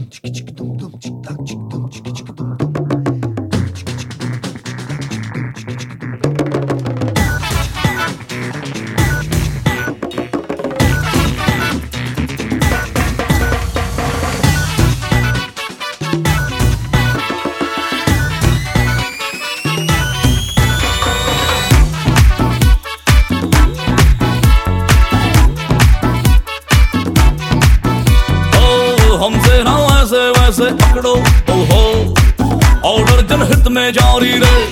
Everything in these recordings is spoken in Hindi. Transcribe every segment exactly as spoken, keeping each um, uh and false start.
हमसे ना वैसे वैसे पकड़ो ओहो, ऑर्डर जनहित में जारी रहे,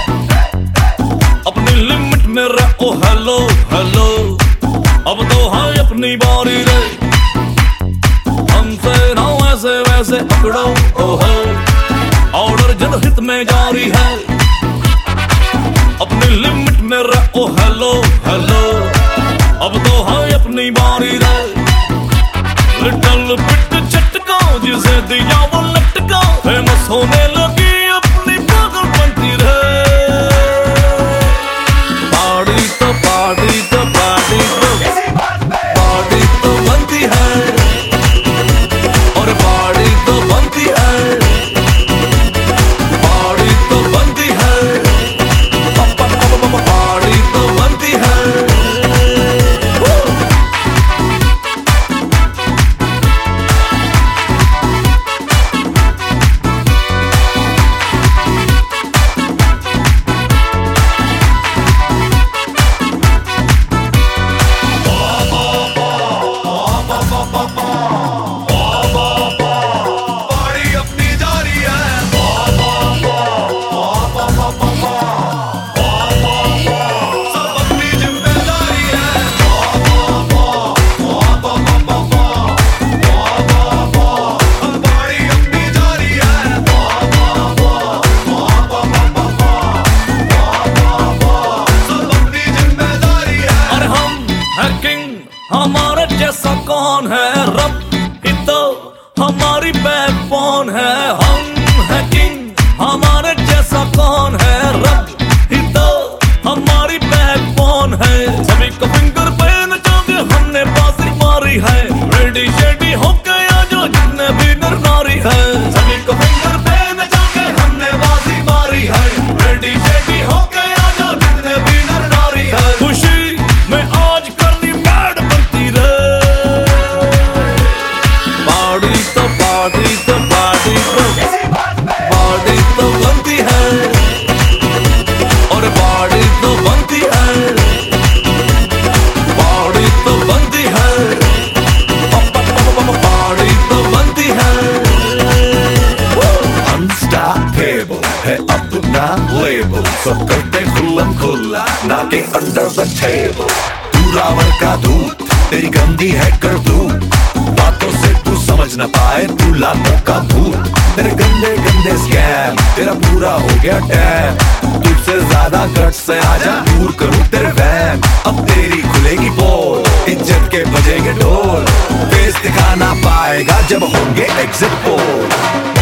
अपनी लिमिट में रहो। हेलो हेलो, अब तो है अपनी बारी रे। हमसे ना वैसे वैसे पकड़ो ओहो, ऑर्डर जनहित में जारी है, अपनी लिमिट में रहो। हेलो हेलो, अब तो है अपनी बारी रे। लिटल बिट झटका जिसे दिया वो लटका, फेमस होने लगी अपनी पागल बनती रहे। पार्टी तो पार्टी तो पार्टी तो पार्टी तो बनती है, और पार्टी तो बनती है, पार्टी तो बनती है, पार्टी तो बनती है। हमारे जैसा कौन है, रब ही तो हमारी बैकबोन है। हम है किंग, हमारे जैसा कौन है, रब ही तो हमारी बैकबोन है। सभी को फिंगर पे नचाके हमने बाजी मारी है, रेडी शेडी हो गया जो जितने भी नर नारी है। सभी को फिंगर पे नचाके हमने बाजी मारी है, रेडी शेडी हो गया जो जितने भी नर नारी है। खुशी में आज करनी बैड बनती रे। पार्टी तो पार्टी तो पार्टी तो पार्टी तो बनती है, और पार्टी तो बनती है, पार्टी तो बनती है, पार्टी तो बनती है। Unstoppable है अपना लेबल, सब करते खुल्लम खुल्ला, knocking under the table। तू रावण का दूत, तेरी गंदी है करतूत, बातों से तू समझ न पाए, तू लातों का भूत। तेरे गंदे गंदे स्कैम, तेरा पूरा हो गया टैम, तुझसे ज्यादा गट से आजा दूर करूं तेरे वैम। अब तेरी खुलेगी पोल, इज्जत के बजेंगे ढोल, फेस दिखा ना पाएगा जब होंगे एग्जिट पोल।